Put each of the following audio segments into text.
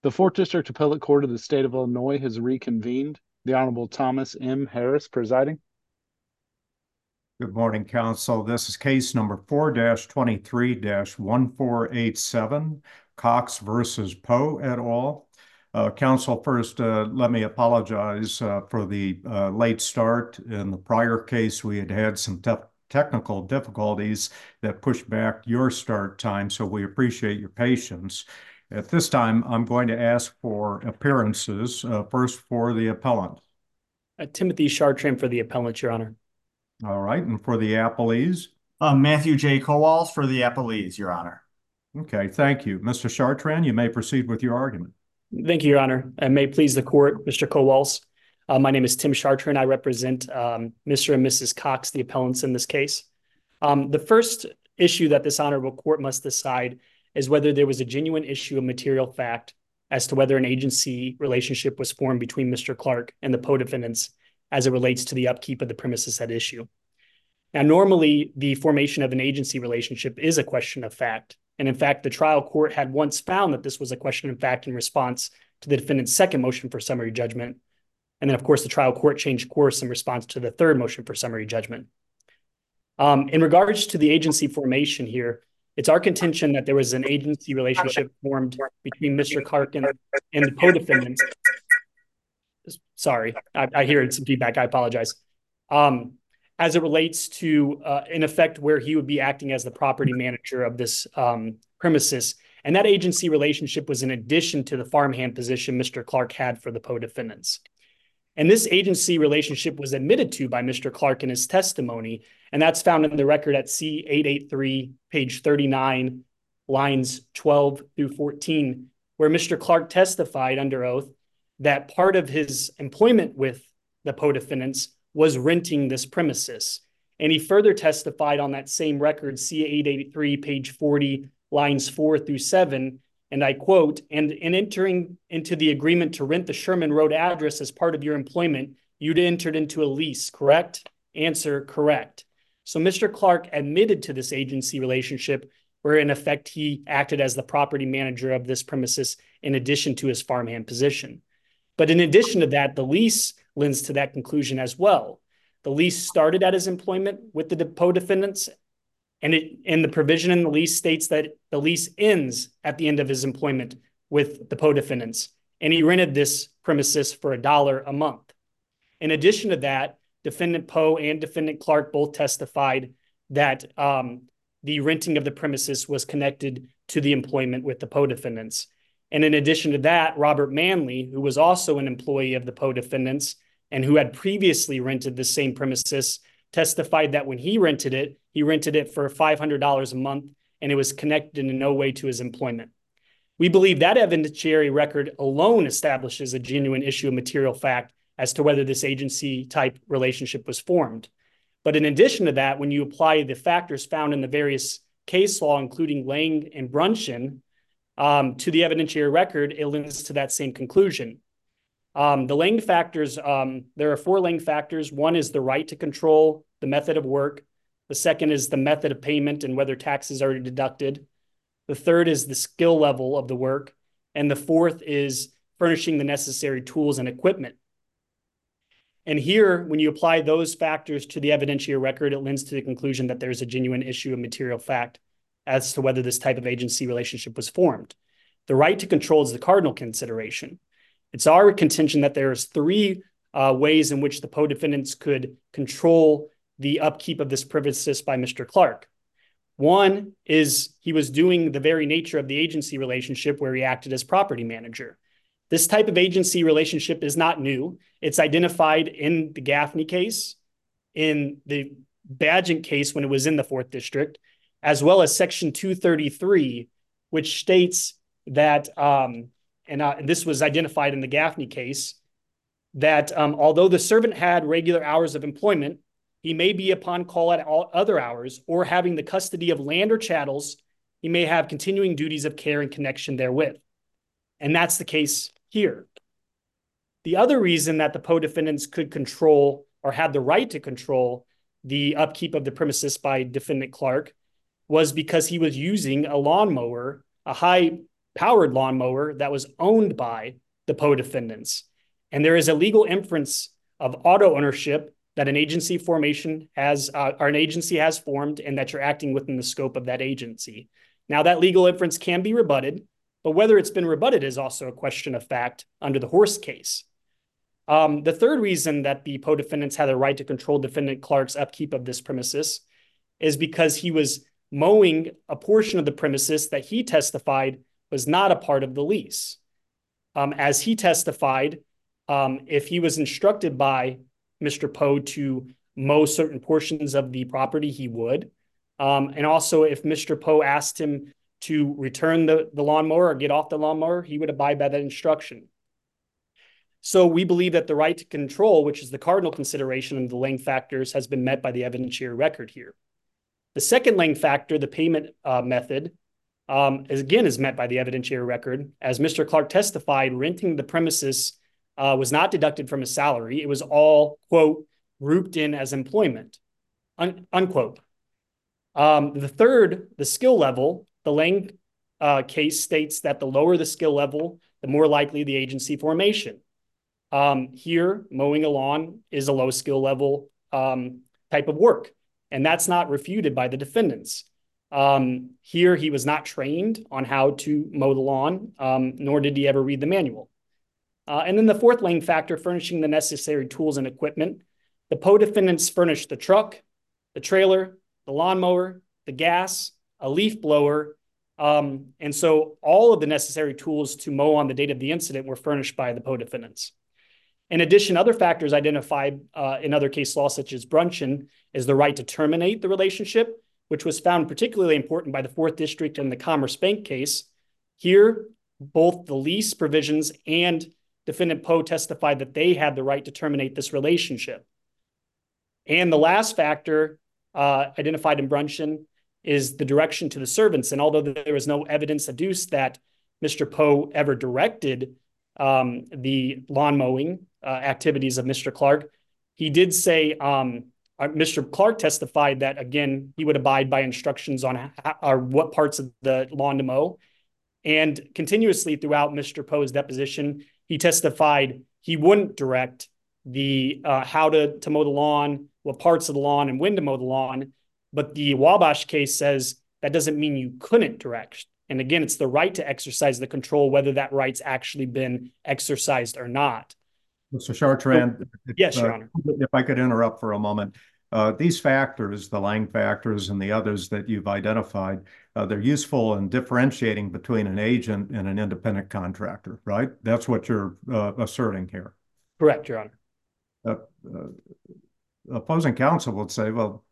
The Fourth District Appellate Court of the State of Illinois has reconvened. The Honorable Thomas M. Harris presiding. Good morning, Council. This is case number 4-23-1487, Cox versus Poe et al. Council, first, let me apologize for the late start. In the prior case, we had some technical difficulties that pushed back your start time, so we appreciate your patience. At this time, I'm going to ask for appearances, first for the appellant. Timothy Chartrand for the appellant, Your Honor. All right, and for the appellees? Matthew J. Kowals for the appellees, Your Honor. Okay, thank you. Mr. Chartrand, you may proceed with your argument. Thank you, Your Honor. And may it please the court, Mr. Kowals. My name is Tim Chartrand. I represent Mr. and Mrs. Cox, the appellants in this case. The first issue that this honorable court must decide is whether there was a genuine issue of material fact as to whether an agency relationship was formed between Mr. Clark and the Poe defendants as it relates to the upkeep of the premises at issue. Now, normally, the formation of an agency relationship is a question of fact. And in fact, the trial court had once found that this was a question of fact in response to the defendant's second motion for summary judgment. And then, of course, the trial court changed course in response to the third motion for summary judgment. In regards to the agency formation here, it's our contention that there was an agency relationship formed between Mr. Clark and the Poe defendants. Sorry, I hear some feedback. I apologize. As it relates to, in effect, where he would be acting as the property manager of this premises. And that agency relationship was in addition to the farmhand position Mr. Clark had for the Poe defendants. And this agency relationship was admitted to by Mr. Clark in his testimony, and that's found in the record at C883, page 39, lines 12 through 14, where Mr. Clark testified under oath that part of his employment with the Poe defendants was renting this premises. And he further testified on that same record, C883, page 40, lines 4 through 7, and I quote, and in entering into the agreement to rent the Sherman Road address as part of your employment, you'd entered into a lease, correct? Answer, correct. So Mr. Clark admitted to this agency relationship where in effect he acted as the property manager of this premises in addition to his farmhand position. But in addition to that, the lease lends to that conclusion as well. The lease started at his employment with the Poe defendants, and the provision in the lease states that the lease ends at the end of his employment with the Poe defendants, and he rented this premises for $1 a month. In addition to that, Defendant Poe and Defendant Clark both testified that the renting of the premises was connected to the employment with the Poe defendants. And in addition to that, Robert Manley, who was also an employee of the Poe defendants and who had previously rented the same premises, testified that when he rented it for $500 a month, and it was connected in no way to his employment. We believe that evidentiary record alone establishes a genuine issue of material fact as to whether this agency type relationship was formed. But in addition to that, when you apply the factors found in the various case law, including Lang and Brunson, to the evidentiary record, it leads to that same conclusion. The Lang factors, there are 4 Lang factors. One is the right to control the method of work. The second is the method of payment and whether taxes are deducted. The third is the skill level of the work. And the fourth is furnishing the necessary tools and equipment. And here, when you apply those factors to the evidentiary record, it lends to the conclusion that there's a genuine issue of material fact as to whether this type of agency relationship was formed. The right to control is the cardinal consideration. It's our contention that there's 3 ways in which the Poe defendants could control the upkeep of this premises by Mr. Clark. One is he was doing the very nature of the agency relationship where he acted as property manager. This type of agency relationship is not new. It's identified in the Gaffney case, in the Badgent case when it was in the 4th District, as well as Section 233, which states that, this was identified in the Gaffney case, that although the servant had regular hours of employment, he may be upon call at all other hours or having the custody of land or chattels, he may have continuing duties of care in connection therewith. And that's the case here. The other reason that the Poe defendants could control or had the right to control the upkeep of the premises by Defendant Clark was because he was using a lawnmower, a high powered lawnmower that was owned by the Poe defendants. And there is a legal inference of auto ownership that an agency formation has, or an agency has formed, and that you're acting within the scope of that agency. Now, that legal inference can be rebutted, but whether it's been rebutted is also a question of fact under the Horse case. The third reason that the Poe defendants had a right to control defendant Clark's upkeep of this premises is because he was mowing a portion of the premises that he testified was not a part of the lease. As he testified, if he was instructed by Mr. Poe to mow certain portions of the property, he would. And also, if Mr. Poe asked him to return the lawnmower or get off the lawnmower, he would abide by that instruction. So we believe that the right to control, which is the cardinal consideration of the Lange factors, has been met by the evidentiary record here. The second Lange factor, the payment method, is met by the evidentiary record. As Mr. Clark testified, renting the premises was not deducted from his salary. It was all, quote, grouped in as employment, unquote. The third, the skill level, the Lange case states that the lower the skill level, the more likely the agency formation. Here, mowing a lawn is a low skill level type of work, and that's not refuted by the defendants. Here, he was not trained on how to mow the lawn, nor did he ever read the manual. And then the fourth Lange factor, furnishing the necessary tools and equipment. The Poe defendants furnished the truck, the trailer, the lawnmower, the gas, a leaf blower, and so all of the necessary tools to mow on the date of the incident were furnished by the Poe defendants. In addition, other factors identified in other case law, such as Brunson, is the right to terminate the relationship, which was found particularly important by the 4th District in the Commerce Bank case. Here, both the lease provisions and defendant Poe testified that they had the right to terminate this relationship. And the last factor identified in Brunson is the direction to the servants. And although there was no evidence adduced that Mr. Poe ever directed the lawn mowing activities of Mr. Clark, he did say, Mr. Clark testified that, again, he would abide by instructions on what parts of the lawn to mow. And continuously throughout Mr. Poe's deposition, he testified he wouldn't direct the how to mow the lawn, what parts of the lawn, and when to mow the lawn. But the Wabash case says that doesn't mean you couldn't direct. And again, it's the right to exercise the control, whether that right's actually been exercised or not. Mr. Chartrand, yes, Your Honor. If I could interrupt for a moment. These factors, the Lange factors and the others that you've identified, they're useful in differentiating between an agent and an independent contractor, right? That's what you're asserting here. Correct, Your Honor. Opposing counsel would say, well,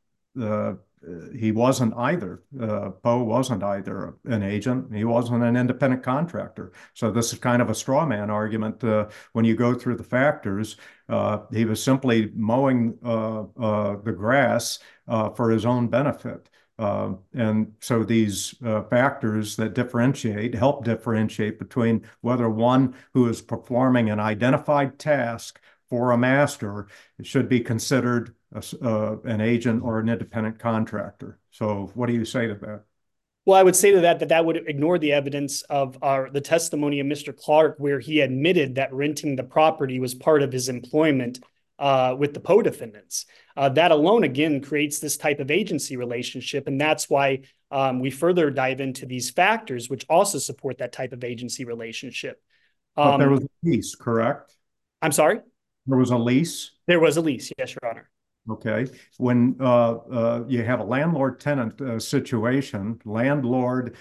he wasn't either. Poe wasn't either an agent. He wasn't an independent contractor. So this is kind of a straw man argument. When you go through the factors, he was simply mowing the grass for his own benefit. And so these factors that help differentiate between whether one who is performing an identified task for a master should be considered an agent or an independent contractor. So what do you say to that? Well, I would say to that would ignore the evidence of the testimony of Mr. Clark, where he admitted that renting the property was part of his employment with the Poe defendants. That alone, again, creates this type of agency relationship. And that's why we further dive into these factors, which also support that type of agency relationship. But there was a lease, correct? I'm sorry? There was a lease? There was a lease, yes, Your Honor. Okay. When you have a landlord-tenant situation, landlord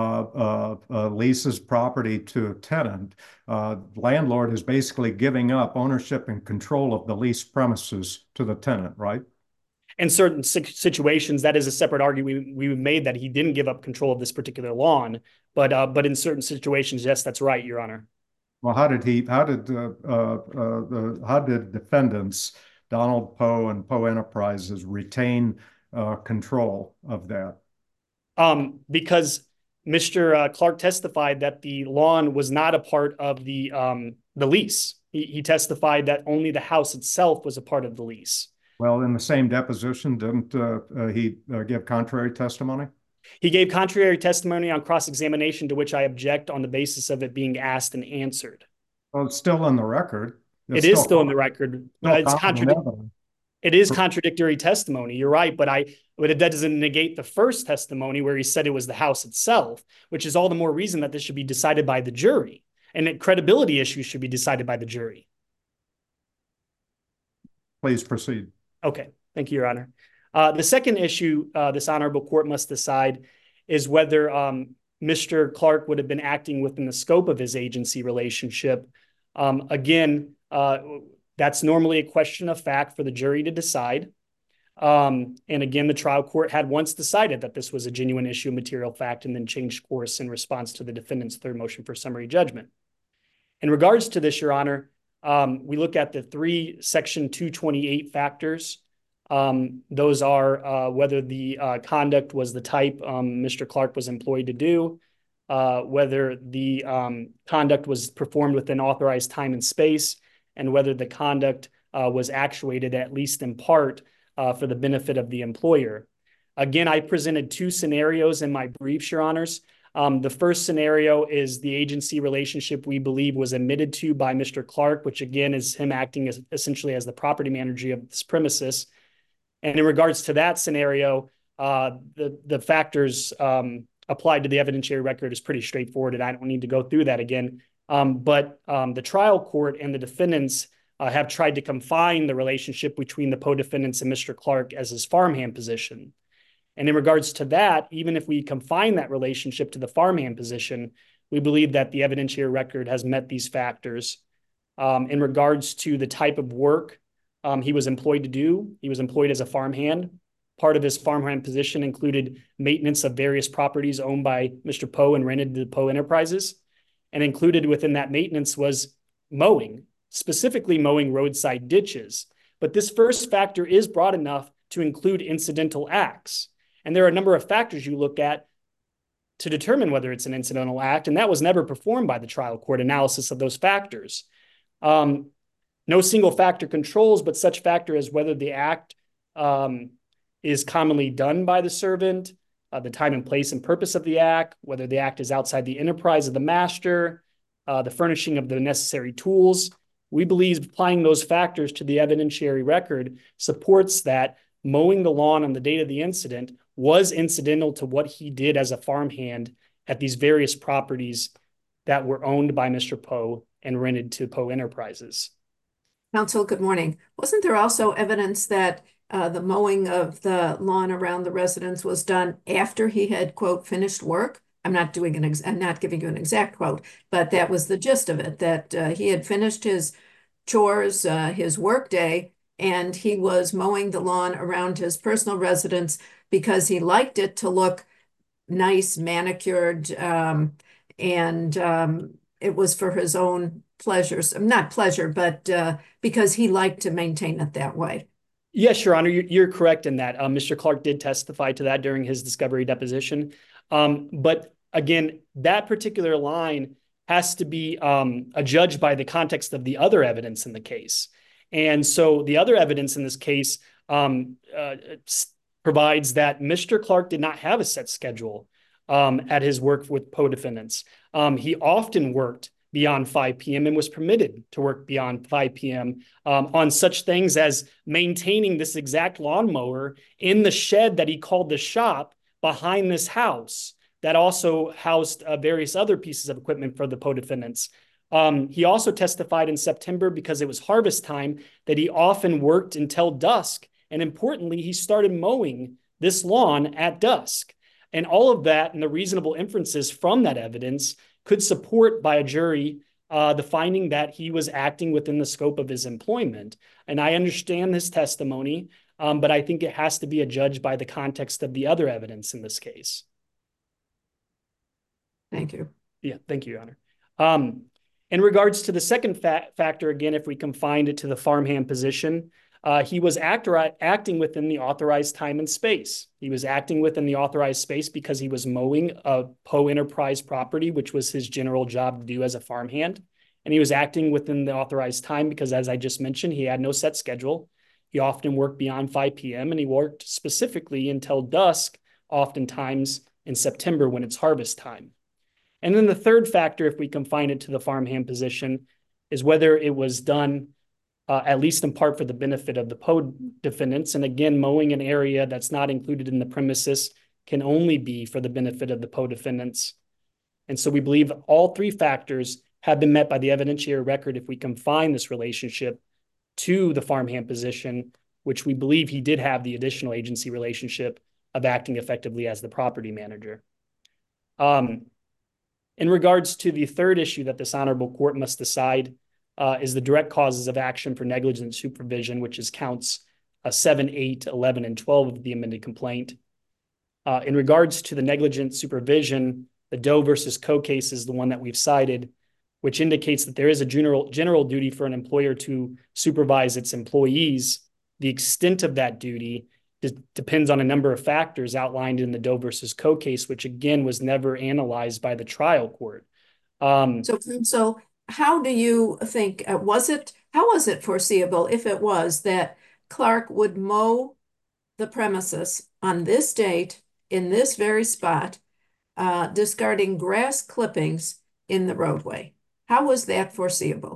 leases property to a tenant, landlord is basically giving up ownership and control of the leased premises to the tenant, right? In certain situations, that is a separate argument we made, that he didn't give up control of this particular lawn. But in certain situations, yes, that's right, Your Honor. Well, how did defendants, Donald Poe and Poe Enterprises, retain control of that? Because Mr. Clark testified that the lawn was not a part of the lease. He testified that only the house itself was a part of the lease. Well, in the same deposition, didn't he give contrary testimony? He gave contrary testimony on cross-examination, to which I object on the basis of it being asked and answered. Well, it's still in the record. It is still in the record, but it's it is contradictory testimony. You're right, but that doesn't negate the first testimony where he said it was the house itself, which is all the more reason that this should be decided by the jury, and that credibility issues should be decided by the jury. Please proceed. Okay, thank you, Your Honor. The second issue this honorable court must decide is whether Mr. Clark would have been acting within the scope of his agency relationship. Again, that's normally a question of fact for the jury to decide. And again, the trial court had once decided that this was a genuine issue of material fact and then changed course in response to the defendant's third motion for summary judgment. In regards to this, Your Honor, we look at the three Section 228 factors. Those are whether the conduct was the type Mr. Clark was employed to do, whether the conduct was performed within authorized time and space, and whether the conduct was actuated, at least in part, for the benefit of the employer. Again, I presented two scenarios in my briefs, Your Honors. The first scenario is the agency relationship we believe was admitted to by Mr. Clark, which again is him acting essentially as the property manager of this premises. And in regards to that scenario, the factors applied to the evidentiary record is pretty straightforward, and I don't need to go through that again. But the trial court and the defendants have tried to confine the relationship between the co-defendants and Mr. Clark as his farmhand position. And in regards to that, even if we confine that relationship to the farmhand position, we believe that the evidentiary record has met these factors. In regards to the type of work he was employed to do, he was employed as a farmhand. Part of his farmhand position included maintenance of various properties owned by Mr. Poe and rented to Poe Enterprises. And included within that maintenance was mowing, specifically mowing roadside ditches. But this first factor is broad enough to include incidental acts. And there are a number of factors you look at to determine whether it's an incidental act, and that was never performed by the trial court analysis of those factors. No single factor controls, but such factor as whether the act is commonly done by the servant, the time and place and purpose of the act, whether the act is outside the enterprise of the master, the furnishing of the necessary tools. We believe applying those factors to the evidentiary record supports that mowing the lawn on the date of the incident was incidental to what he did as a farmhand at these various properties that were owned by Mr. Poe and rented to Poe Enterprises. Counsel, good morning. Wasn't there also evidence that the mowing of the lawn around the residence was done after he had, quote, finished work? I'm not giving you an exact quote, but that was the gist of it, that he had finished his chores, his work day, and he was mowing the lawn around his personal residence because he liked it to look nice, manicured, and it was for his own pleasures. Not pleasure, but because he liked to maintain it that way. Yes, Your Honor, you're correct in that. Mr. Clark did testify to that during his discovery deposition. But again, that particular line has to be adjudged by the context of the other evidence in the case. And so the other evidence in this case provides that Mr. Clark did not have a set schedule at his work with Poe defendants. He often worked beyond 5 p.m. and was permitted to work beyond 5 p.m. On such things as maintaining this exact lawnmower in the shed that he called the shop behind this house that also housed various other pieces of equipment for the Poe defendants. He also testified in September, because it was harvest time, that he often worked until dusk. And importantly, he started mowing this lawn at dusk. And all of that and the reasonable inferences from that evidence could support by a jury the finding that he was acting within the scope of his employment. And I understand his testimony, but I think it has to be adjudged by the context of the other evidence in this case. Thank you. Yeah, thank you, Your Honor. In regards to the second factor, again, if we confined it to the farmhand position, he was acting within the authorized time and space. He was acting within the authorized space because he was mowing a Poe Enterprise property, which was his general job to do as a farmhand. And he was acting within the authorized time because, as I just mentioned, he had no set schedule. He often worked beyond 5 p.m. and he worked specifically until dusk, oftentimes in September when it's harvest time. And then the third factor, if we confine it to the farmhand position, is whether it was done at least in part for the benefit of the Poe defendants. And again, mowing an area that's not included in the premises can only be for the benefit of the Poe defendants. And so we believe all three factors have been met by the evidentiary record if we confine this relationship to the farmhand position, which we believe he did have the additional agency relationship of acting effectively as the property manager. In regards to the third issue that this honorable court must decide is the direct causes of action for negligent supervision, which is counts 7, 8, 11, and 12 of the amended complaint. In regards to the negligent supervision, the Doe versus Coe case is the one that we've cited, which indicates that there is a general duty for an employer to supervise its employees. The extent of that duty depends on a number of factors outlined in the Doe versus Coe case, which again was never analyzed by the trial court. So how do you think, how was it foreseeable, if it was, that Clark would mow the premises on this date in this very spot, discarding grass clippings in the roadway? How was that foreseeable?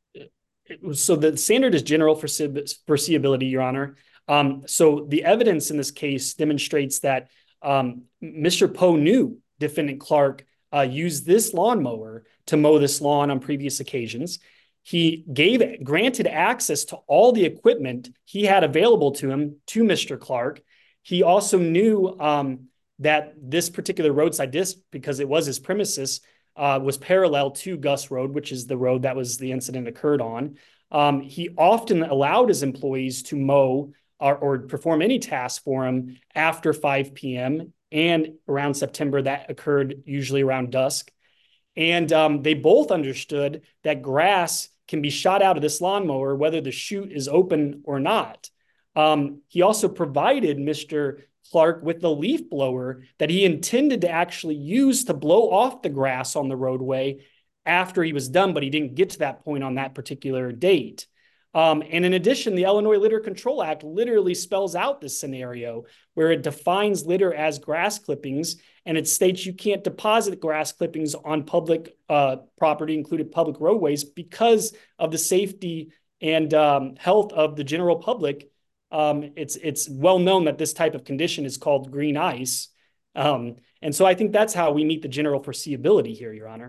So the standard is general foreseeability, Your Honor. So the evidence in this case demonstrates that Mr. Poe knew defendant Clark used this lawnmower to mow this lawn on previous occasions. He granted access to all the equipment he had available to him to Mr. Clark. He also knew that this particular roadside disc, because it was his premises, was parallel to Gus Road, which is the road that was the incident occurred on. He often allowed his employees to mow or perform any task for him after 5 p.m. and around September. That occurred usually around dusk. And they both understood that grass can be shot out of this lawnmower, whether the chute is open or not. He also provided Mr. Clark with the leaf blower that he intended to actually use to blow off the grass on the roadway after he was done, but he didn't get to that point on that particular date. And in addition, the Illinois Litter Control Act literally spells out this scenario where it defines litter as grass clippings, and it states you can't deposit grass clippings on public property, including public roadways, because of the safety and health of the general public. It's well known that this type of condition is called green ice. And so I think that's how we meet the general foreseeability here, Your Honor.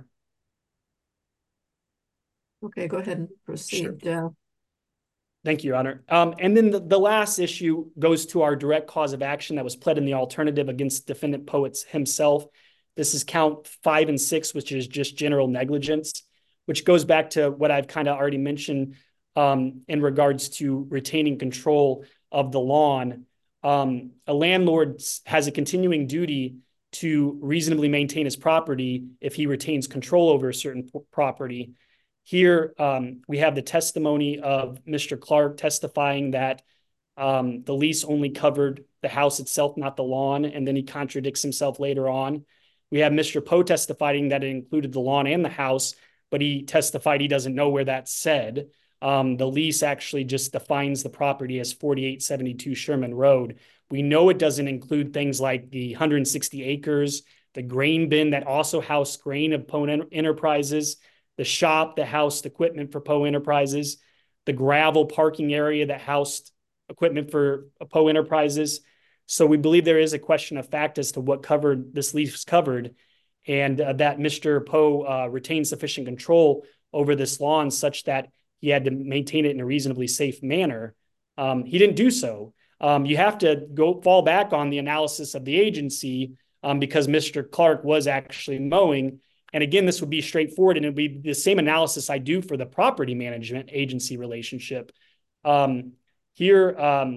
Okay, go ahead and proceed. Sure. Thank you, Your Honor. And then the last issue goes to our direct cause of action that was pled in the alternative against defendant Poe himself. This is count 5 and 6, which is just general negligence, which goes back to what I've kind of already mentioned in regards to retaining control of the lawn. A landlord has a continuing duty to reasonably maintain his property if he retains control over a certain property. Here, we have the testimony of Mr. Clark testifying that the lease only covered the house itself, not the lawn, and then he contradicts himself later on. We have Mr. Poe testifying that it included the lawn and the house, but he testified he doesn't know where that's said. The lease actually just defines the property as 4872 Sherman Road. We know it doesn't include things like the 160 acres, the grain bin that also housed grain of Poe Enterprises, the shop that housed equipment for Poe Enterprises, the gravel parking area that housed equipment for Poe Enterprises. So we believe there is a question of fact as to what this lease covered, and that Mr. Poe retained sufficient control over this lawn such that he had to maintain it in a reasonably safe manner. He didn't do so. You have to fall back on the analysis of the agency because Mr. Clark was actually mowing. And again, this would be straightforward, and it would be the same analysis I do for the property management agency relationship. Here,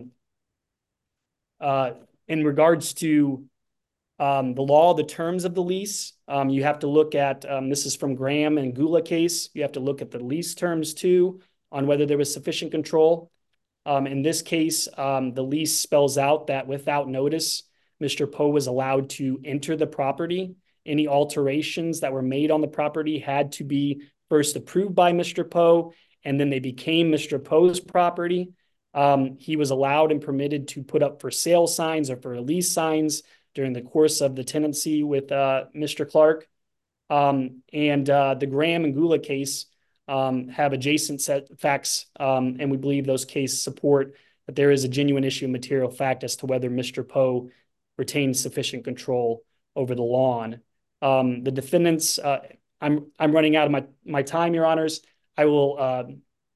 in regards to the law, the terms of the lease, you have to look at, this is from Graham and Gula case, you have to look at the lease terms too, on whether there was sufficient control. In this case, the lease spells out that without notice, Mr. Poe was allowed to enter the property. Any alterations that were made on the property had to be first approved by Mr. Poe, and then they became Mr. Poe's property. He was allowed and permitted to put up for sale signs or for lease signs during the course of the tenancy with Mr. Clark. And the Graham and Gula case have adjacent set facts, and we believe those cases support that there is a genuine issue of material fact as to whether Mr. Poe retained sufficient control over the lawn. The defendants, I'm running out of my time, Your Honors. I will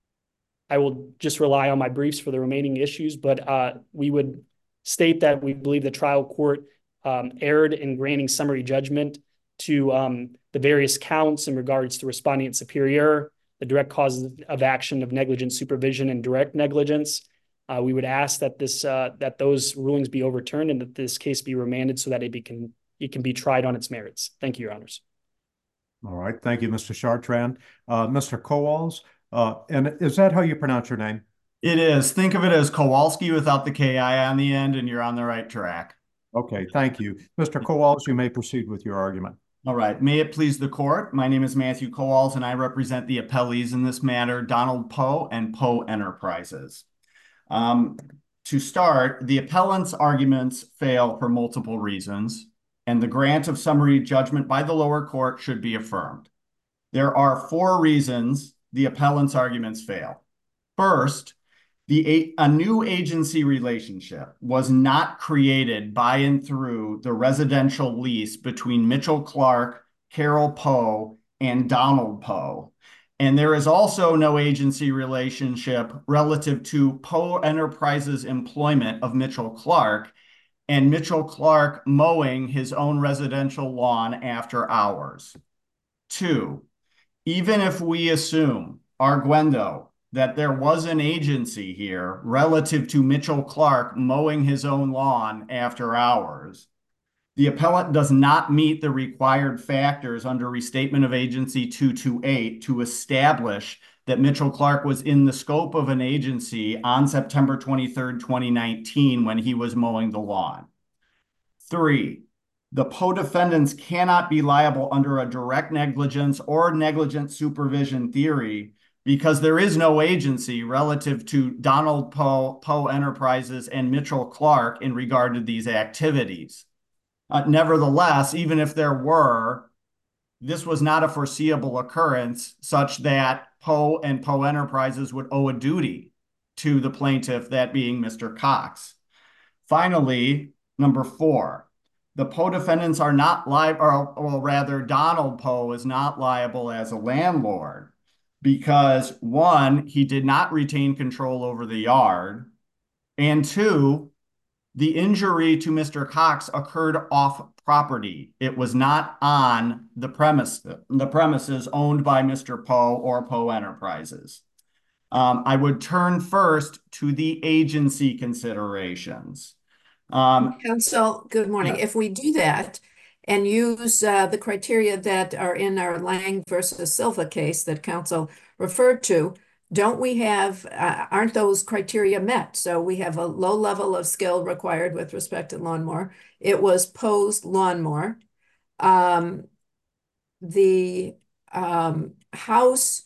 just rely on my briefs for the remaining issues, but we would state that we believe the trial court erred in granting summary judgment to the various counts in regards to respondent superior, the direct causes of action of negligent supervision and direct negligence. We would ask that that those rulings be overturned and that this case be remanded so that it can be tried on its merits. Thank you, Your Honors. All right. Thank you, Mr. Chartrand. Mr. Kowals, and is that how you pronounce your name? It is. Think of it as Kowalski without the K-I on the end, and you're on the right track. Okay, thank you. Mr. Kowals, you may proceed with your argument. All right. May it please the court. My name is Matthew Kowals, and I represent the appellees in this matter, Donald Poe and Poe Enterprises. To start, the appellant's arguments fail for multiple reasons, and the grant of summary judgment by the lower court should be affirmed. There are 4 reasons the appellant's arguments fail. First, a new agency relationship was not created by and through the residential lease between Mitchell Clark, Carol Poe, and Donald Poe. And there is also no agency relationship relative to Poe Enterprises' employment of Mitchell Clark and Mitchell Clark mowing his own residential lawn after hours. 2, even if we assume, arguendo, that there was an agency here relative to Mitchell Clark mowing his own lawn after hours, the appellant does not meet the required factors under Restatement of Agency 228 to establish that Mitchell Clark was in the scope of an agency on September 23rd, 2019, when he was mowing the lawn. 3, the Poe defendants cannot be liable under a direct negligence or negligent supervision theory because there is no agency relative to Donald Poe, Poe Enterprises, and Mitchell Clark in regard to these activities. Nevertheless, even if there were, this was not a foreseeable occurrence such that Poe and Poe Enterprises would owe a duty to the plaintiff, that being Mr. Cox. Finally, number 4, the Poe defendants are not liable, or rather Donald Poe is not liable as a landlord because 1, he did not retain control over the yard, and 2, the injury to Mr. Cox occurred off property. It was not on the premises owned by Mr. Poe or Poe Enterprises. I would turn first to the agency considerations. Counsel, good morning. Yeah. If we do that and use the criteria that are in our Lang versus Silva case that counsel referred to, don't we have, aren't those criteria met? So we have a low level of skill required with respect to lawnmower. It was Poe's lawnmower. The house,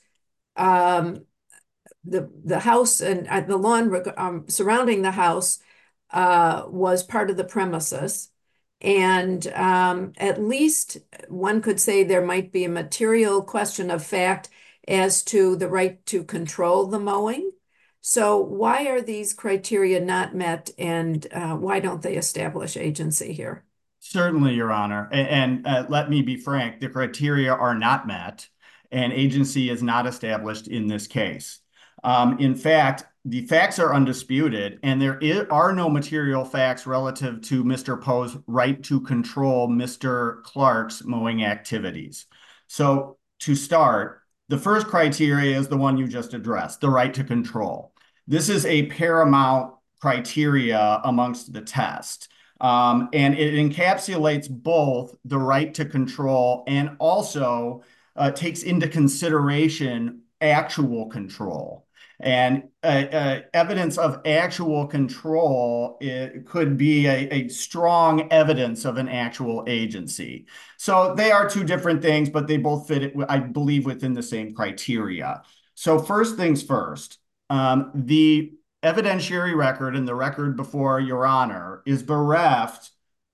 the house and the lawn surrounding the house was part of the premises. And at least one could say there might be a material question of fact as to the right to control the mowing. So why are these criteria not met, and why don't they establish agency here? Certainly, Your Honor. And let me be frank, the criteria are not met and agency is not established in this case. In fact, the facts are undisputed, and there are no material facts relative to Mr. Poe's right to control Mr. Clark's mowing activities. So to start, the first criteria is the one you just addressed, the right to control. This is a paramount criteria amongst the test, and it encapsulates both the right to control and also takes into consideration actual control. And evidence of actual control, it could be a strong evidence of an actual agency. So they are 2 different things, but they both fit, I believe, within the same criteria. So first things first, the evidentiary record and the record before Your Honor is bereft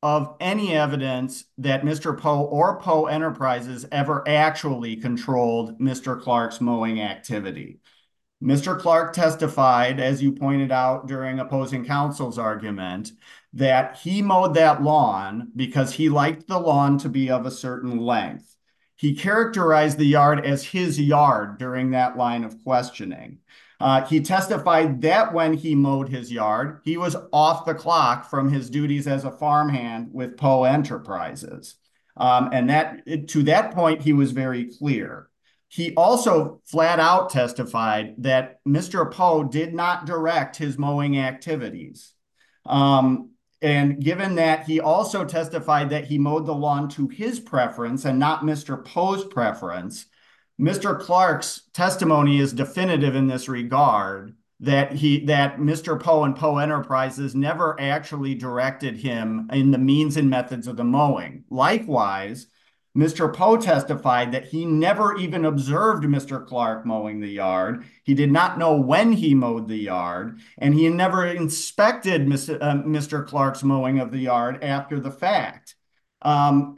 of any evidence that Mr. Poe or Poe Enterprises ever actually controlled Mr. Clark's mowing activity. Mr. Clark testified, as you pointed out during opposing counsel's argument, that he mowed that lawn because he liked the lawn to be of a certain length. He characterized the yard as his yard during that line of questioning. He testified that when he mowed his yard, he was off the clock from his duties as a farmhand with Poe Enterprises. And to that point, he was very clear. He also flat out testified that Mr. Poe did not direct his mowing activities. And given that, he also testified that he mowed the lawn to his preference and not Mr. Poe's preference. Mr. Clark's testimony is definitive in this regard, that Mr. Poe and Poe Enterprises never actually directed him in the means and methods of the mowing. Likewise, Mr. Poe testified that he never even observed Mr. Clark mowing the yard. He did not know when he mowed the yard, and he never inspected Mr. Clark's mowing of the yard after the fact. So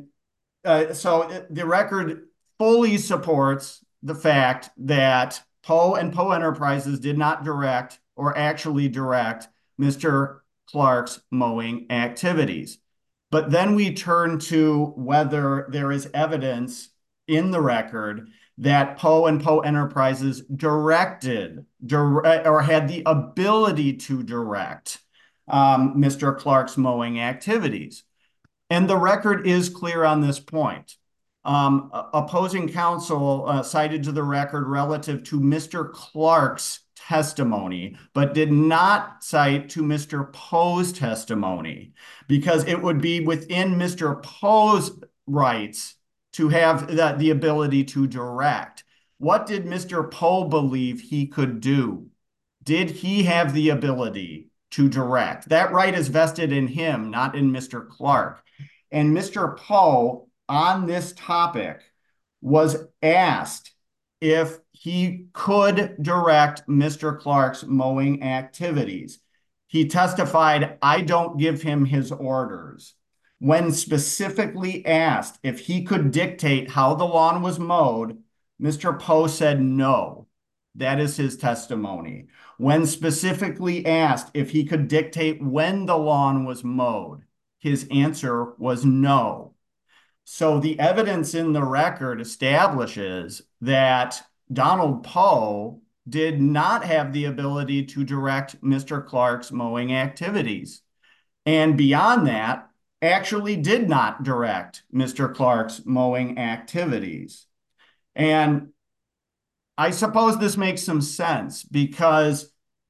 the record fully supports the fact that Poe and Poe Enterprises did not direct or actually direct Mr. Clark's mowing activities. But then we turn to whether there is evidence in the record that Poe and Poe Enterprises directed or had the ability to direct Mr. Clark's mowing activities. And the record is clear on this point. Opposing counsel cited to the record relative to Mr. Clark's testimony, but did not cite to Mr. Poe's testimony, because it would be within Mr. Poe's rights to have the ability to direct. What did Mr. Poe believe he could do? Did he have the ability to direct? That right is vested in him, not in Mr. Clark. And Mr. Poe, on this topic, was asked if he could direct Mr. Clark's mowing activities. He testified, "I don't give him his orders." When specifically asked if he could dictate how the lawn was mowed, Mr. Poe said no. That is his testimony. When specifically asked if he could dictate when the lawn was mowed, his answer was no. So the evidence in the record establishes that Donald Poe did not have the ability to direct Mr. Clark's mowing activities. And beyond that, actually did not direct Mr. Clark's mowing activities. And I suppose this makes some sense because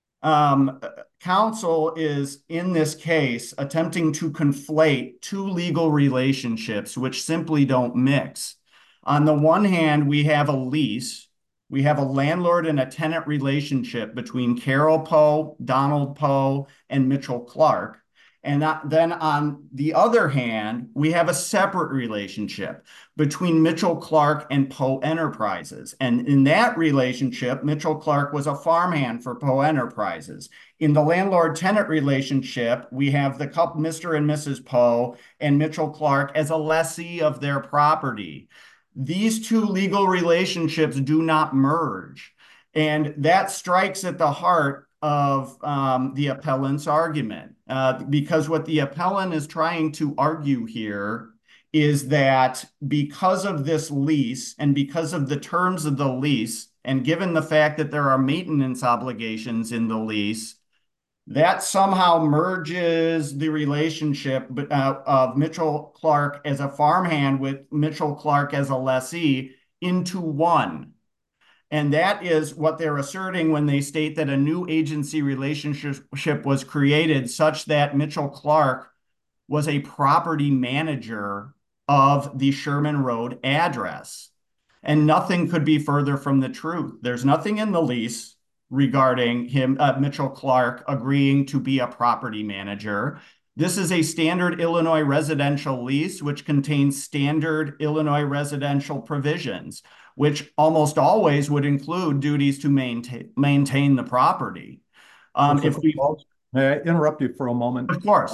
counsel is, in this case, attempting to conflate two legal relationships which simply don't mix. On the one hand, we have a lease. We have a landlord and a tenant relationship between Carol Poe, Donald Poe, and Mitchell Clark. And then on the other hand, we have a separate relationship between Mitchell Clark and Poe Enterprises. And in that relationship, Mitchell Clark was a farmhand for Poe Enterprises. In the landlord-tenant relationship, we have the couple, Mr. and Mrs. Poe, and Mitchell Clark as a lessee of their property. These two legal relationships do not merge. And that strikes at the heart of the appellant's argument, because what the appellant is trying to argue here is that because of this lease and because of the terms of the lease, and given the fact that there are maintenance obligations in the lease, that somehow merges the relationship of Mitchell Clark as a farmhand with Mitchell Clark as a lessee into one. And that is what they're asserting when they state that a new agency relationship was created such that Mitchell Clark was a property manager of the Sherman Road address. And nothing could be further from the truth. There's nothing in the lease regarding him, Mitchell Clark, agreeing to be a property manager. This is a standard Illinois residential lease, which contains standard Illinois residential provisions, which almost always would include duties to maintain the property. May I interrupt you for a moment? Of course.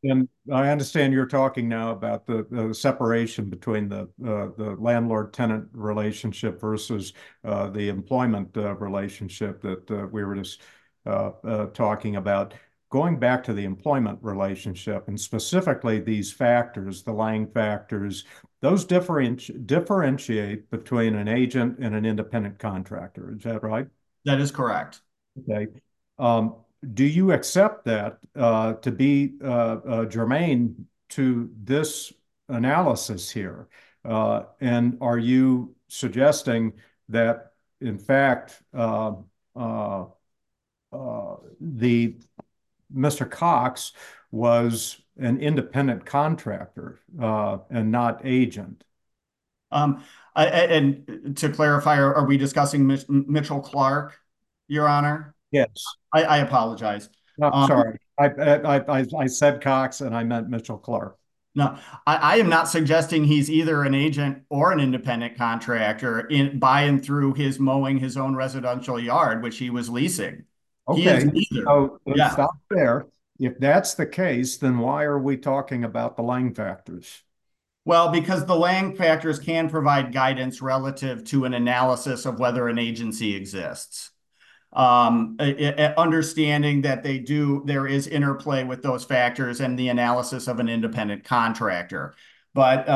And I understand you're talking now about the separation between the landlord-tenant relationship versus the employment relationship that we were just talking about. Going back to the employment relationship and specifically these factors, the Lange factors, those differentiate between an agent and an independent contractor. Is that right? That is correct. Okay. Do you accept that to be germane to this analysis here? And are you suggesting that, in fact, the Mr. Cox was an independent contractor and not agent? And to clarify, are we discussing Mitchell Clark, Your Honor? Yes. I apologize. Sorry. I said Cox and I meant Mitchell Clark. No, I am not suggesting he's either an agent or an independent contractor by and through his mowing his own residential yard, which he was leasing. He is Okay, neither. so let's Yeah. stop there. If that's the case, then why are we talking about the Lange factors? Well, because the Lange factors can provide guidance relative to an analysis of whether an agency exists. Understanding that there is interplay with those factors and the analysis of an independent contractor. But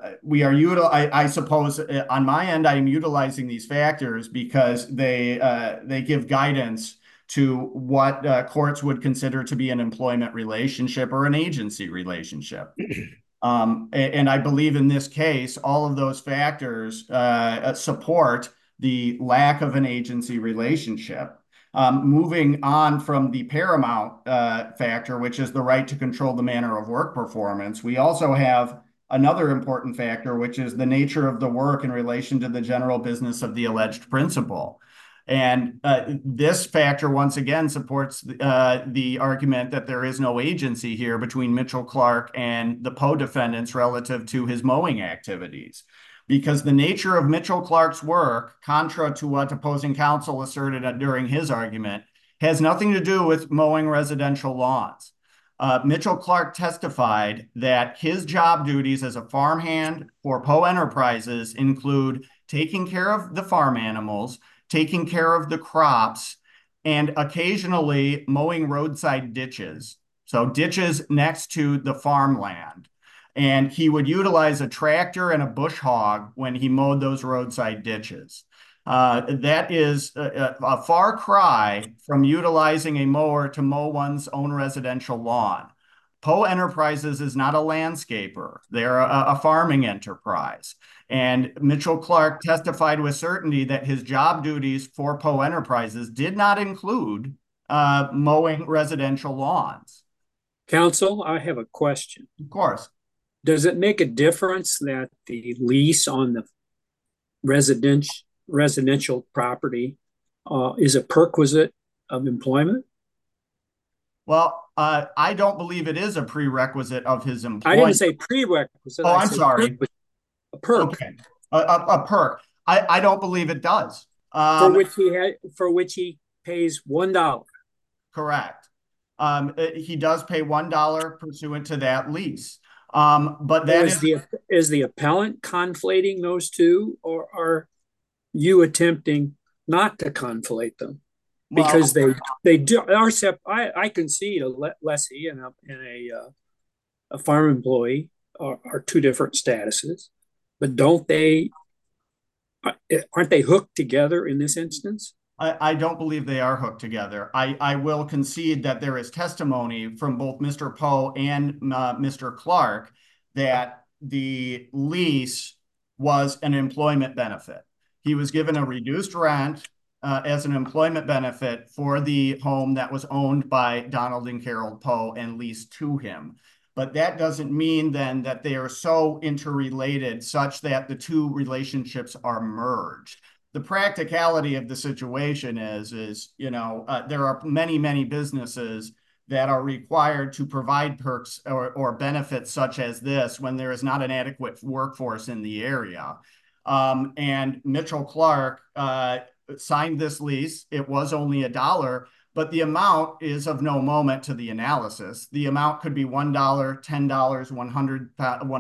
I suppose on my end, I am utilizing these factors because they give guidance to what courts would consider to be an employment relationship or an agency relationship. And I believe in this case, all of those factors support the lack of an agency relationship. Moving on from the paramount factor, which is the right to control the manner of work performance, we also have another important factor, which is the nature of the work in relation to the general business of the alleged principal. And this factor, once again, supports the argument that there is no agency here between Mitchell Clark and the Poe defendants relative to his mowing activities. Because the nature of Mitchell Clark's work, contra to what opposing counsel asserted during his argument, has nothing to do with mowing residential lawns. Mitchell Clark testified that his job duties as a farmhand for Poe Enterprises include taking care of the farm animals, taking care of the crops, and occasionally mowing roadside ditches. So ditches next to the farmland. And he would utilize a tractor and a bush hog when he mowed those roadside ditches. That is a far cry from utilizing a mower to mow one's own residential lawn. Poe Enterprises is not a landscaper. They're a farming enterprise. And Mitchell Clark testified with certainty that his job duties for Poe Enterprises did not include mowing residential lawns. Counsel, I have a question. Of course. Does it make a difference that the lease on the residential property is a perquisite of employment? Well, I don't believe it is a prerequisite of his employment. I didn't say prerequisite. Oh, I'm sorry. A perk. Okay. A perk. I don't believe it does. For which he pays $1. Correct. He does pay $1 pursuant to that lease. But that is the appellant conflating those two, or are you attempting not to conflate them? Because they do are I concede a lessee and a farm employee are two different statuses, but aren't they hooked together in this instance? I don't believe they are hooked together. I will concede that there is testimony from both Mr. Poe and Mr. Clark that the lease was an employment benefit. He was given a reduced rent as an employment benefit for the home that was owned by Donald and Carol Poe and leased to him. But that doesn't mean then that they are so interrelated such that the two relationships are merged. The practicality of the situation is there are many businesses that are required to provide perks or benefits such as this when there is not an adequate workforce in the area. And Mitchell Clark signed this lease. It was only $1, but the amount is of no moment to the analysis. The amount could be $1, $10, $100,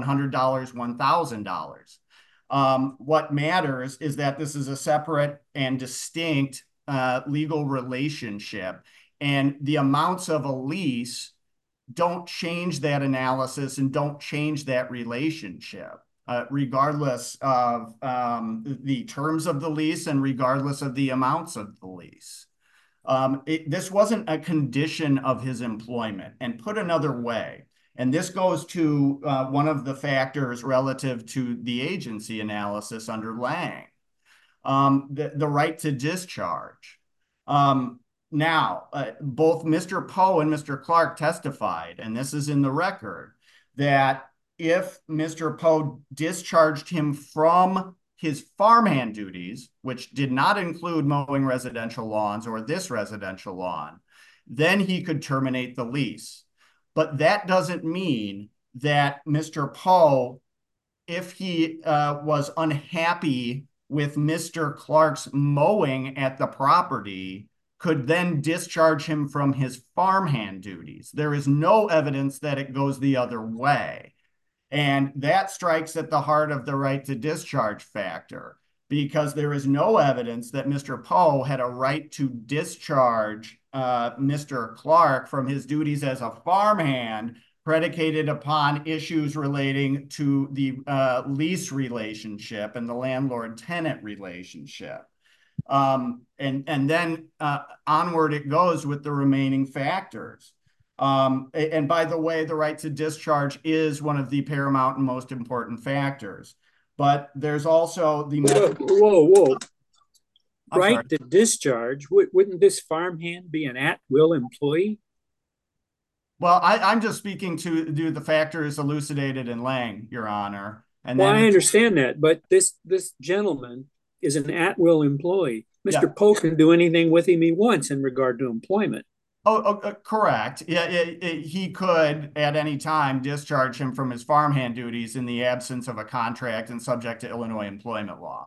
$1,000. What matters is that this is a separate and distinct legal relationship, and the amounts of a lease don't change that analysis and don't change that relationship, regardless of the terms of the lease and regardless of the amounts of the lease. This wasn't a condition of his employment. And put another way, and this goes to one of the factors relative to the agency analysis under Lang, the right to discharge. Now, both Mr. Poe and Mr. Clark testified, and this is in the record, that if Mr. Poe discharged him from his farmhand duties, which did not include mowing residential lawns or this residential lawn, then he could terminate the lease. But that doesn't mean that Mr. Poe, if he was unhappy with Mr. Clark's mowing at the property, could then discharge him from his farmhand duties. There is no evidence that it goes the other way. And that strikes at the heart of the right to discharge factor, because there is no evidence that Mr. Poe had a right to discharge Mr. Clark from his duties as a farmhand predicated upon issues relating to the lease relationship and the landlord-tenant relationship. And then onward it goes with the remaining factors. And by the way, the right to discharge is one of the paramount and most important factors. But there's also the whoa. Right sorry. to discharge. Wouldn't this farmhand be an at-will employee? Well, I'm just speaking to the factors elucidated in Lang, Your Honor. And Well, then I understand that, but this gentleman is an at-will employee. Mr. Poe can do anything with him he wants in regard to employment. Correct. Yeah, he could at any time discharge him from his farmhand duties in the absence of a contract and subject to Illinois employment law.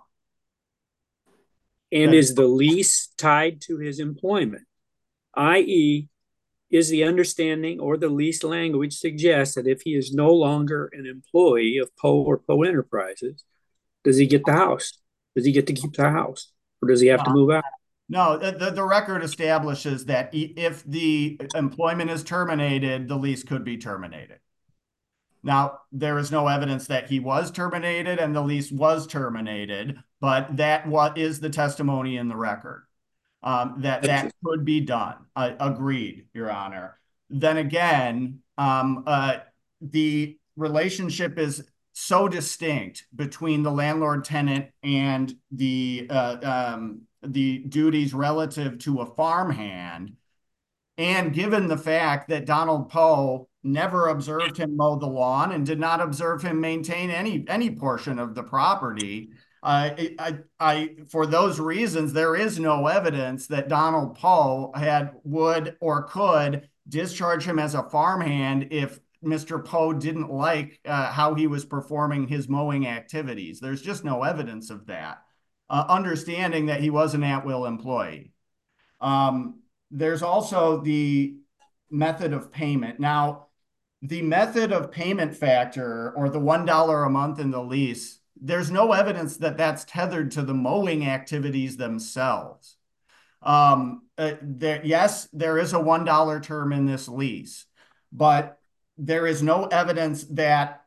And is the lease tied to his employment? I.e., is the understanding or the lease language suggests that if he is no longer an employee of Poe or Poe Enterprises, does he get the house? Does he get to keep the house? Or does he have to move out? No, the record establishes that if the employment is terminated, the lease could be terminated. Now, there is no evidence that he was terminated and the lease was terminated, but that is the testimony in the record, that could be done. Agreed, Your Honor. Then again, the relationship is so distinct between the landlord-tenant and the duties relative to a farmhand. And given the fact that Donald Poe never observed him mow the lawn and did not observe him maintain any portion of the property, for those reasons, there is no evidence that Donald Poe would or could discharge him as a farmhand if Mr. Poe didn't like how he was performing his mowing activities. There's just no evidence of that. Understanding that he was an at-will employee. There's also the method of payment. Now, the method of payment factor, or the $1 a month in the lease, there's no evidence that that's tethered to the mowing activities themselves. Yes, there is a $1 term in this lease, but there is no evidence that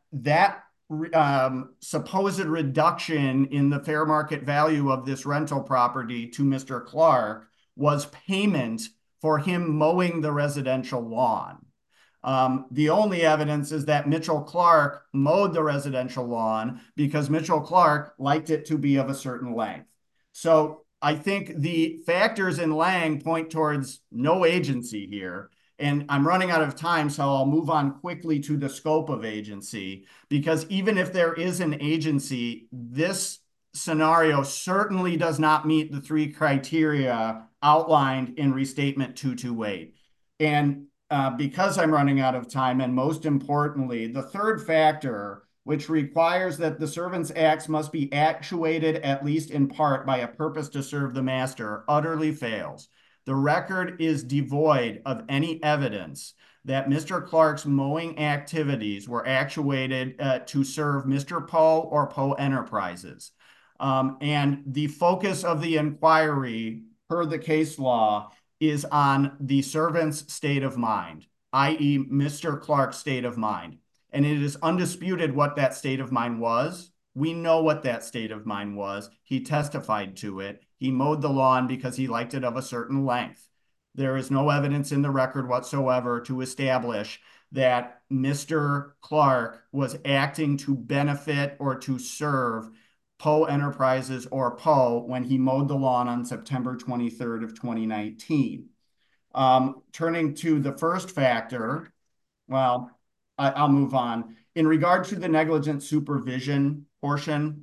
supposed reduction in the fair market value of this rental property to Mr. Clark was payment for him mowing the residential lawn. The only evidence is that Mitchell Clark mowed the residential lawn because Mitchell Clark liked it to be of a certain length. So I think the factors in Lang point towards no agency here. And I'm running out of time, so I'll move on quickly to the scope of agency, because even if there is an agency, this scenario certainly does not meet the three criteria outlined in Restatement 228. And because I'm running out of time, and most importantly, the third factor, which requires that the servant's acts must be actuated at least in part by a purpose to serve the master, utterly fails. The record is devoid of any evidence that Mr. Clark's mowing activities were actuated to serve Mr. Poe or Poe Enterprises. And the focus of the inquiry, per the case law, is on the servant's state of mind, i.e. Mr. Clark's state of mind. And it is undisputed what that state of mind was. We know what that state of mind was. He testified to it. He mowed the lawn because he liked it of a certain length. There is no evidence in the record whatsoever to establish that Mr. Clark was acting to benefit or to serve Poe Enterprises or Poe when he mowed the lawn on September 23rd of 2019. Turning to the first factor, well, I'll move on. In regard to the negligent supervision portion,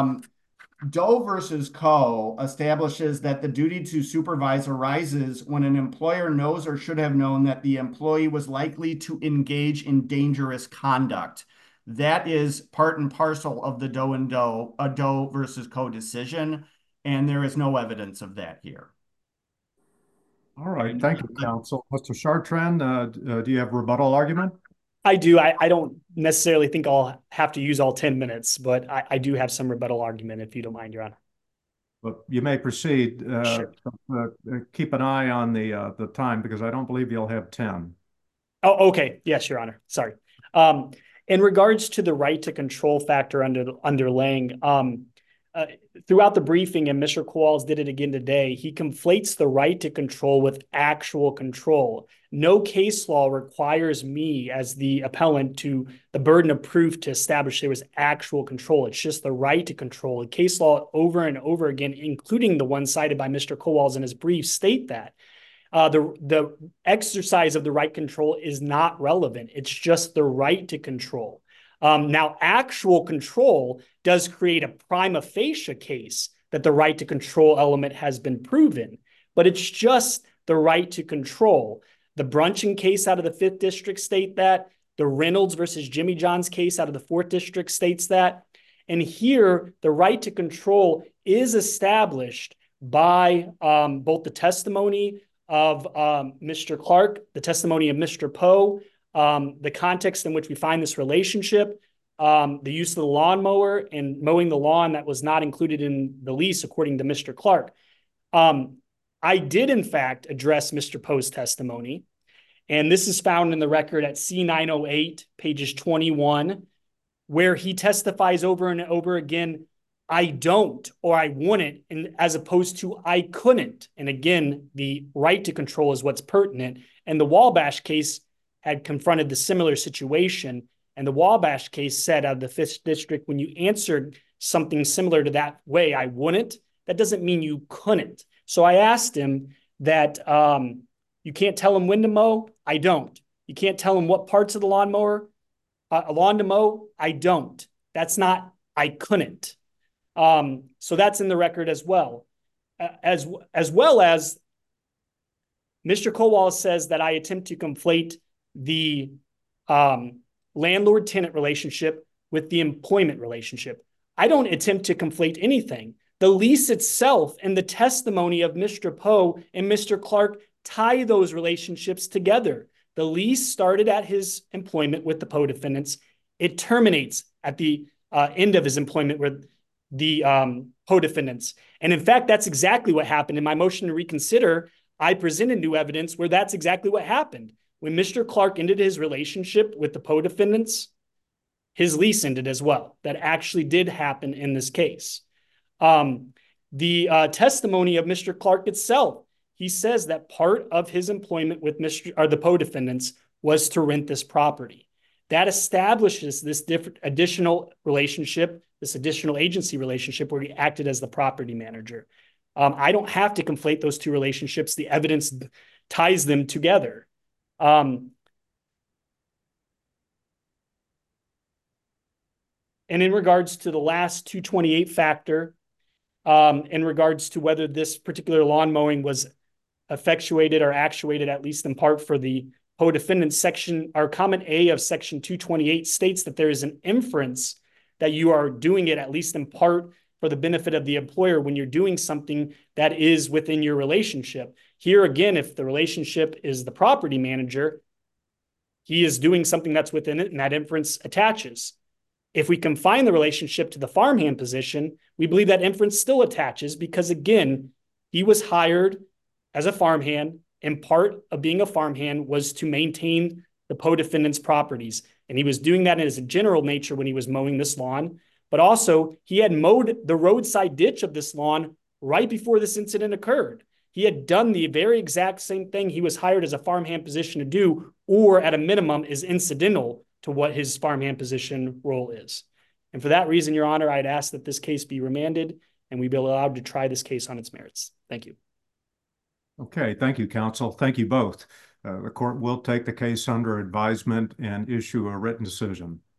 Doe versus Co. establishes that the duty to supervise arises when an employer knows or should have known that the employee was likely to engage in dangerous conduct. That is part and parcel of the Doe versus Co. decision, and there is no evidence of that here. All right, thank you, counsel. Mr. Chartrand, do you have a rebuttal argument? I do. I don't necessarily think I'll have to use all 10 minutes, but I do have some rebuttal argument, if you don't mind, Your Honor. But you may proceed. Sure. Keep an eye on the time, because I don't believe you'll have 10. Oh, okay. Yes, Your Honor. Sorry. In regards to the right to control factor underlying, throughout the briefing, and Mr. Kowals did it again today, he conflates the right to control with actual control. No case law requires me as the appellant to the burden of proof to establish there was actual control. It's just the right to control. The case law over and over again, including the one cited by Mr. Kowals in his brief, state that the exercise of the right control is not relevant. It's just the right to control. Now, actual control does create a prima facie case that the right to control element has been proven, but it's just the right to control. The Brunchen case out of the 5th District state that. The Reynolds versus Jimmy John's case out of the 4th District states that. And here, the right to control is established by both the testimony of Mr. Clark, the testimony of Mr. Poe, the context in which we find this relationship, the use of the lawnmower and mowing the lawn that was not included in the lease, according to Mr. Clark. I did, in fact, address Mr. Poe's testimony, and this is found in the record at C908, pages 21, where he testifies over and over again, I don't, or I wouldn't, and as opposed to I couldn't. And again, the right to control is what's pertinent. And the Wabash case had confronted the similar situation. And the Wabash case said out of the 5th District, when you answered something similar to that way, I wouldn't, that doesn't mean you couldn't. So I asked him that you can't tell him when to mow? I don't. You can't tell him what parts of the lawnmower, lawn to mow? I don't. That's not, I couldn't. So that's in the record as well. As well as Mr. Kowals says that I attempt to conflate the landlord-tenant relationship with the employment relationship. I don't attempt to conflate anything. The lease itself and the testimony of Mr. Poe and Mr. Clark tie those relationships together. The lease started at his employment with the Poe defendants. It terminates at the end of his employment with the Poe defendants. And in fact, that's exactly what happened. In my motion to reconsider, I presented new evidence where that's exactly what happened. When Mr. Clark ended his relationship with the Poe defendants, his lease ended as well. That actually did happen in this case. The testimony of Mr. Clark itself, he says that part of his employment with the Poe defendants was to rent this property. That establishes this additional relationship, this additional agency relationship where he acted as the property manager. I don't have to conflate those two relationships. The evidence ties them together. And in regards to the last 228 factor, in regards to whether this particular lawn mowing was effectuated or actuated, at least in part, for the Poe defendant, section or comment A of section 228 states that there is an inference that you are doing it at least in part for the benefit of the employer when you're doing something that is within your relationship. Here again, if the relationship is the property manager, he is doing something that's within it, and that inference attaches. If we confine the relationship to the farmhand position, we believe that inference still attaches because, again, he was hired as a farmhand, and part of being a farmhand was to maintain the Poe defendant's properties. And he was doing that as a general nature when he was mowing this lawn. But also, he had mowed the roadside ditch of this lawn right before this incident occurred. He had done the very exact same thing he was hired as a farmhand position to do, or at a minimum is incidental to what his farmhand position role is. And for that reason, Your Honor, I'd ask that this case be remanded and we be allowed to try this case on its merits. Thank you. Okay, thank you, counsel. Thank you both. The court will take the case under advisement and issue a written decision.